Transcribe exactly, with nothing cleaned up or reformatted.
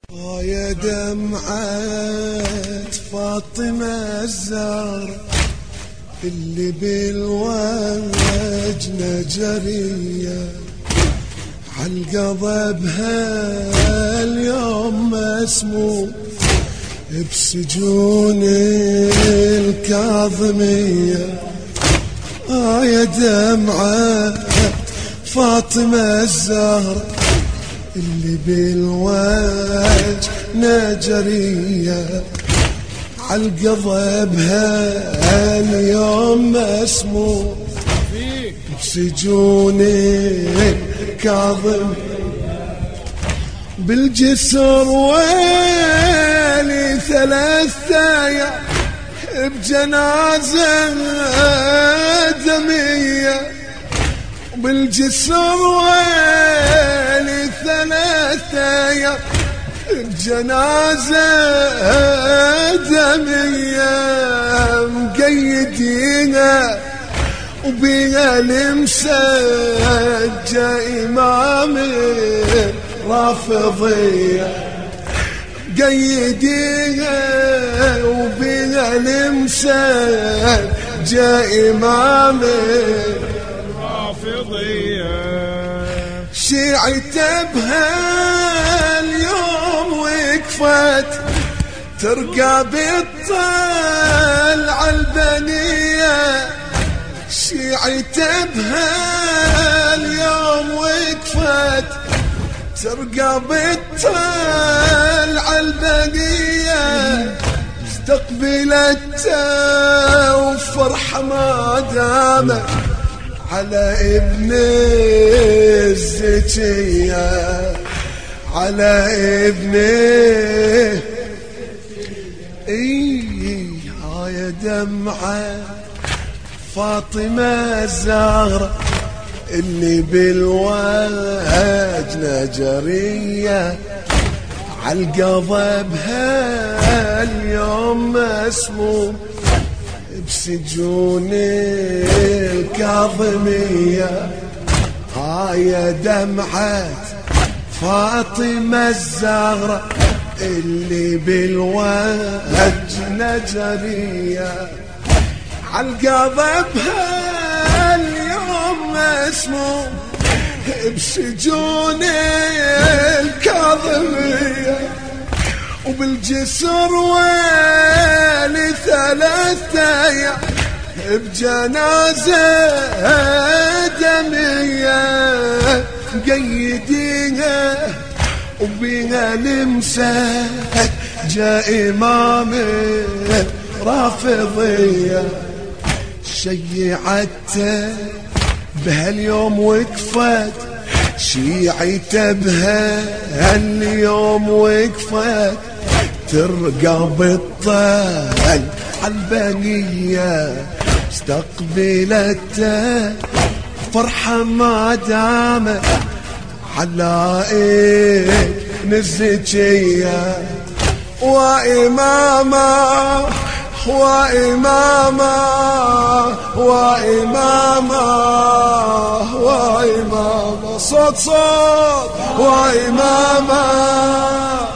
يا دمعة فاطمة الزهرة اللي بالوجنة جرية عالقضبها اليوم مسموم بسجون الكاظمية. آه يا دمعة فاطمة الزهرة اللي بالوجنة جرية عالقضبها اليوم مسموم بسجون الكاظم. بالجسر ويلي ثلاثة أيام بجنازة دمية. بالجسر ويلي ثلاثة أيام بجنازة دمية مقيدينها وبيها المسجى إمام رافضية. قيديها وبيها المسجى إمام رافضية. شيعته بها اليوم وقفت ترقى بالطلعة البنية. شيعته بها اليوم وقفت ترقى بالطلعة البنية. استقبلته وفرحة ما دامت على ابن الزكية على ابنه. اي يا دمعة فاطمة الزهرة اللي بالوجنة جرية عالقضبها اليوم مسموم بسجون الكاظمية. ها يا دمعة فاطمة الزهرة اللي بالوجنة جرية عالقضبها اليوم مسموم بسجون الكاظمية. وبالجسر ويلي ثلاثة أيام بجنازة دمية مقيديها وبيها المسجى إمام رافضية. شيعته بهاليوم وقفت شيعته بها اليوم وقفت ترقى بالطلعة البنية. استقبلته فرحة ما دامت على ابن الزكية. وإماما وإماما وإماما وإماما صوت صوت وإماما